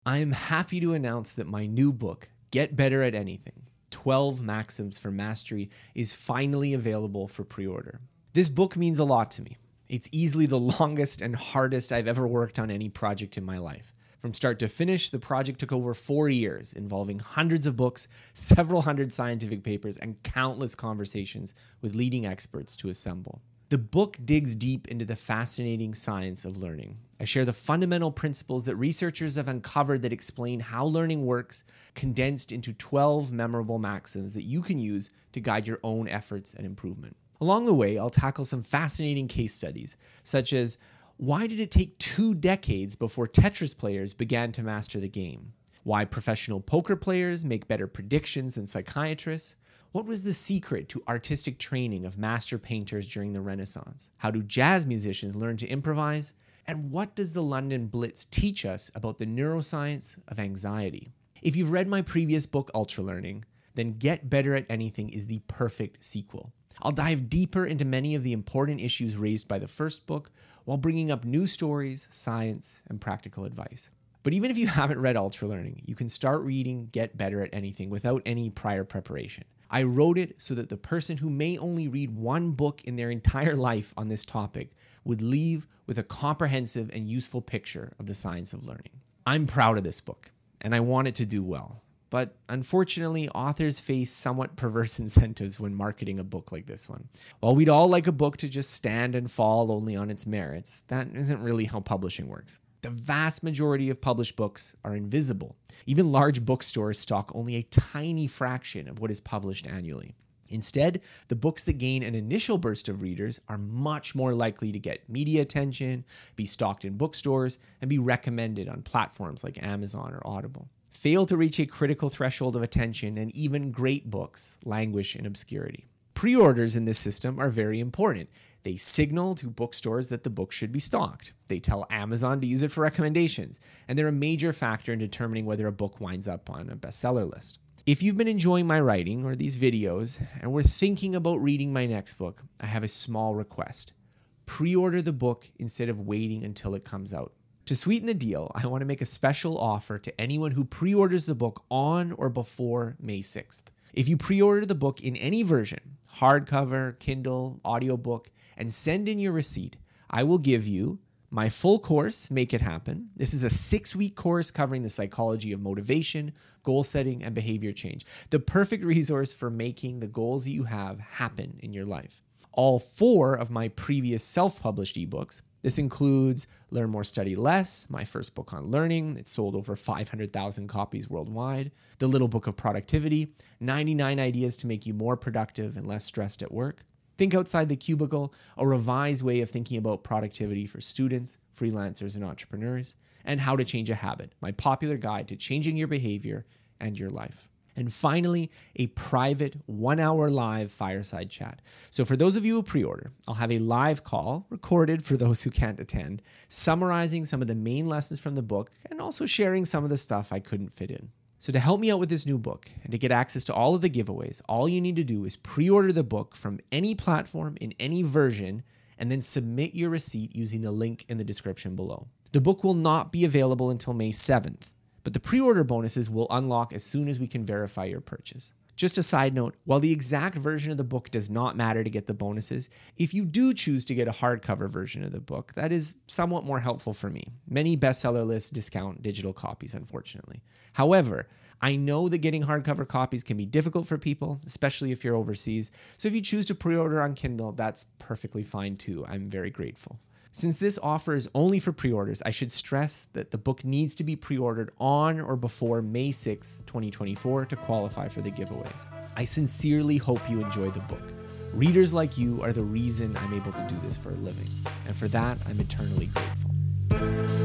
I am happy to announce that my new book, Get Better at Anything: 12 Maxims for Mastery, is finally available for pre-order. This book means a lot to me. It's easily the longest and hardest I've ever worked on any project in my life. From start to finish, the project took over 4 years, involving hundreds of books, several hundred scientific papers, and countless conversations with leading experts to assemble. The book digs deep into the fascinating science of learning. I share the fundamental principles that researchers have uncovered that explain how learning works, condensed into 12 memorable maxims that you can use to guide your own efforts and improvement. Along the way, I'll tackle some fascinating case studies, such as why did it take 2 decades before Tetris players began to master the game? Why professional poker players make better predictions than psychiatrists? What was the secret to artistic training of master painters during the Renaissance? How do jazz musicians learn to improvise? And what does the London Blitz teach us about the neuroscience of anxiety? If you've read my previous book, Ultra Learning, then Get Better at Anything is the perfect sequel. I'll dive deeper into many of the important issues raised by the first book while bringing up new stories, science, and practical advice. But even if you haven't read Ultra Learning, you can start reading Get Better at Anything without any prior preparation. I wrote it so that the person who may only read one book in their entire life on this topic would leave with a comprehensive and useful picture of the science of learning. I'm proud of this book, and I want it to do well. But unfortunately, authors face somewhat perverse incentives when marketing a book like this one. While we'd all like a book to just stand and fall only on its merits, that isn't really how publishing works. The vast majority of published books are invisible. Even large bookstores stock only a tiny fraction of what is published annually. Instead, the books that gain an initial burst of readers are much more likely to get media attention, be stocked in bookstores, and be recommended on platforms like Amazon or Audible. Fail to reach a critical threshold of attention, and even great books languish in obscurity. Pre-orders in this system are very important. They signal to bookstores that the book should be stocked. They tell Amazon to use it for recommendations, and they're a major factor in determining whether a book winds up on a bestseller list. If you've been enjoying my writing or these videos and were thinking about reading my next book, I have a small request. Pre-order the book instead of waiting until it comes out. To sweeten the deal, I want to make a special offer to anyone who pre-orders the book on or before May 6th. If you pre-order the book in any version, hardcover, Kindle, audiobook, and send in your receipt, I will give you my full course, Make It Happen. This is a 6-week course covering the psychology of motivation, goal setting, and behavior change. The perfect resource for making the goals that you have happen in your life. All 4 of my previous self-published ebooks. This includes Learn More, Study Less, my first book on learning. It sold over 500,000 copies worldwide. The Little Book of Productivity, 99 Ideas to Make You More Productive and Less Stressed at Work. Think Outside the Cubicle, a revised way of thinking about productivity for students, freelancers, and entrepreneurs. And How to Change a Habit, my popular guide to changing your behavior and your life. And finally, a private 1-hour live fireside chat. So for those of you who pre-order, I'll have a live call, recorded for those who can't attend, summarizing some of the main lessons from the book and also sharing some of the stuff I couldn't fit in. So to help me out with this new book and to get access to all of the giveaways, all you need to do is pre-order the book from any platform in any version and then submit your receipt using the link in the description below. The book will not be available until May 7th. But the pre-order bonuses will unlock as soon as we can verify your purchase. Just a side note, while the exact version of the book does not matter to get the bonuses, if you do choose to get a hardcover version of the book, that is somewhat more helpful for me. Many bestseller lists discount digital copies, unfortunately. However, I know that getting hardcover copies can be difficult for people, especially if you're overseas. So if you choose to pre-order on Kindle, that's perfectly fine too. I'm very grateful. Since this offer is only for pre-orders, I should stress that the book needs to be pre-ordered on or before May 6, 2024 to qualify for the giveaways. I sincerely hope you enjoy the book. Readers like you are the reason I'm able to do this for a living, and for that, I'm eternally grateful.